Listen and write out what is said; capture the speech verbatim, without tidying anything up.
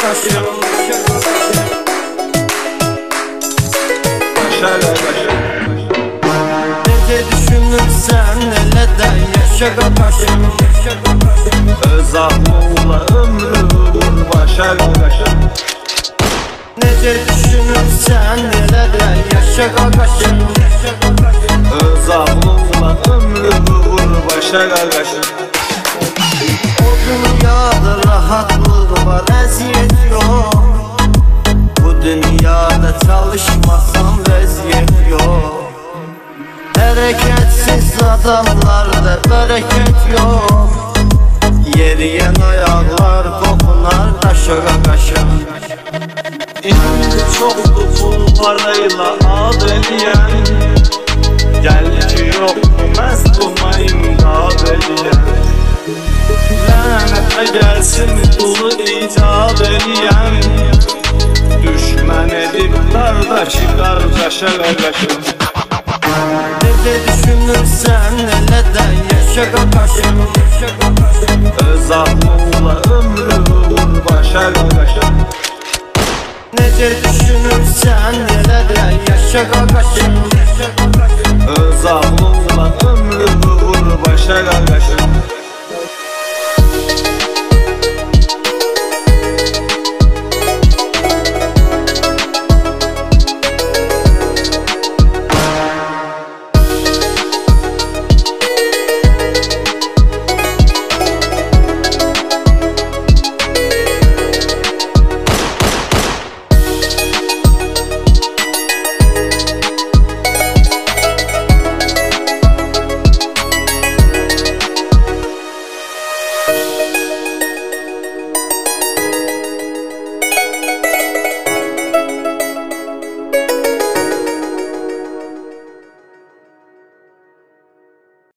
qaqaşım. Yaşa qaqaşım. Necə düşünürsən elə də yaşa qaqaşım. Öz ağlınla ömrü vur başa qaqaşım. Necə düşünürsən elə də yaşa qaqaşım. Öz ağlınla ömrü vur başa qaqaşım. O dünyada rahatlıq var, əziyyət yox. Bu dünyada çalışmasan vəziyyət yox. Hərəkətsiz adamlarda bərəkət yox. Yeriyən ayaqlar qoxunar daşa qaqaşım. İndi çoxdur pul parayla ad eləyən. Gəl ki yoxdur məst buna imdad eləyən. Lənətə gəlsin pulu icad eləyən. Düşmən edib qardaşı qardaşa qaqaşım. Necə düşünürsən elə də yaşa qaqaşım. Öz ağlınla ömrü vur başa qaqaşım. Necə düşünürsən elə də yaşa qaqaşım.